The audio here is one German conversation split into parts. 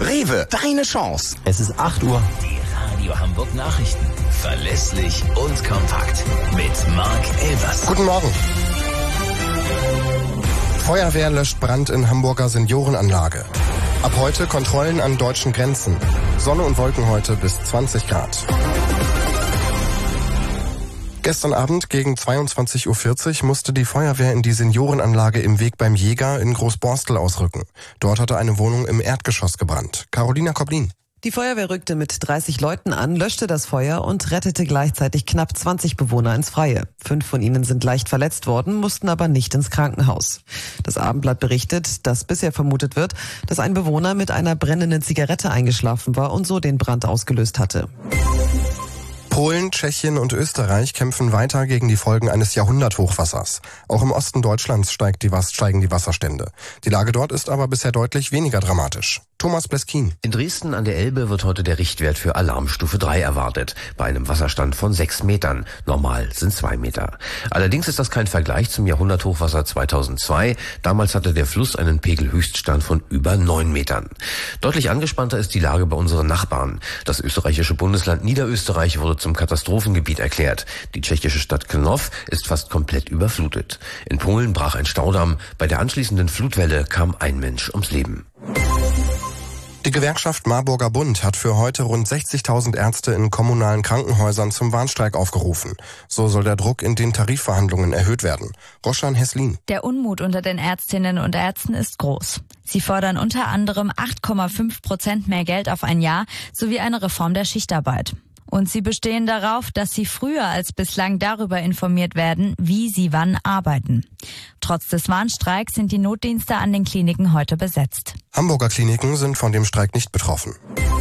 Rewe, deine Chance. Es ist 8 Uhr. Die Radio Hamburg Nachrichten. Verlässlich und kompakt. Mit Marc Elvers. Guten Morgen. Feuerwehr löscht Brand in Hamburger Seniorenanlage. Ab heute Kontrollen an deutschen Grenzen. Sonne und Wolken heute bis 20 Grad. Gestern Abend gegen 22:40 Uhr musste die Feuerwehr in die Seniorenanlage im Weg beim Jäger in Großborstel ausrücken. Dort hatte eine Wohnung im Erdgeschoss gebrannt. Carolina Koblin. Die Feuerwehr rückte mit 30 Leuten an, löschte das Feuer und rettete gleichzeitig knapp 20 Bewohner ins Freie. 5 von ihnen sind leicht verletzt worden, mussten aber nicht ins Krankenhaus. Das Abendblatt berichtet, dass bisher vermutet wird, dass ein Bewohner mit einer brennenden Zigarette eingeschlafen war und so den Brand ausgelöst hatte. Polen, Tschechien und Österreich kämpfen weiter gegen die Folgen eines Jahrhunderthochwassers. Auch im Osten Deutschlands steigen die Wasserstände. Die Lage dort ist aber bisher deutlich weniger dramatisch. Thomas Bleskin. In Dresden an der Elbe wird heute der Richtwert für Alarmstufe 3 erwartet, bei einem Wasserstand von 6 Metern. Normal sind 2 Meter. Allerdings ist das kein Vergleich zum Jahrhunderthochwasser 2002. Damals hatte der Fluss einen Pegelhöchststand von über 9 Metern. Deutlich angespannter ist die Lage bei unseren Nachbarn. Das österreichische Bundesland Niederösterreich wurde zum Katastrophengebiet erklärt. Die tschechische Stadt Krnov ist fast komplett überflutet. In Polen brach ein Staudamm. Bei der anschließenden Flutwelle kam ein Mensch ums Leben. Die Gewerkschaft Marburger Bund hat für heute rund 60.000 Ärzte in kommunalen Krankenhäusern zum Warnstreik aufgerufen. So soll der Druck in den Tarifverhandlungen erhöht werden. Roschan Heslin. Der Unmut unter den Ärztinnen und Ärzten ist groß. Sie fordern unter anderem 8,5% mehr Geld auf ein Jahr sowie eine Reform der Schichtarbeit. Und sie bestehen darauf, dass sie früher als bislang darüber informiert werden, wie sie wann arbeiten. Trotz des Warnstreiks sind die Notdienste an den Kliniken heute besetzt. Hamburger Kliniken sind von dem Streik nicht betroffen.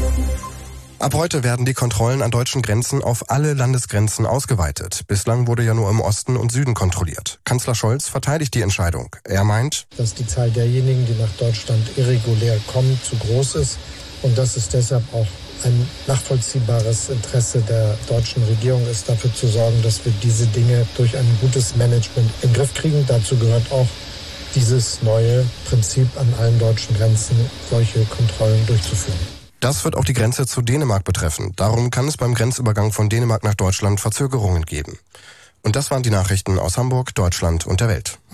Ab heute werden die Kontrollen an deutschen Grenzen auf alle Landesgrenzen ausgeweitet. Bislang wurde ja nur im Osten und Süden kontrolliert. Kanzler Scholz verteidigt die Entscheidung. Er meint, dass die Zahl derjenigen, die nach Deutschland irregulär kommen, zu groß ist und dass es deshalb auch ein nachvollziehbares Interesse der deutschen Regierung ist, dafür zu sorgen, dass wir diese Dinge durch ein gutes Management in den Griff kriegen. Dazu gehört auch dieses neue Prinzip, an allen deutschen Grenzen solche Kontrollen durchzuführen. Das wird auch die Grenze zu Dänemark betreffen. Darum kann es beim Grenzübergang von Dänemark nach Deutschland Verzögerungen geben. Und das waren die Nachrichten aus Hamburg, Deutschland und der Welt.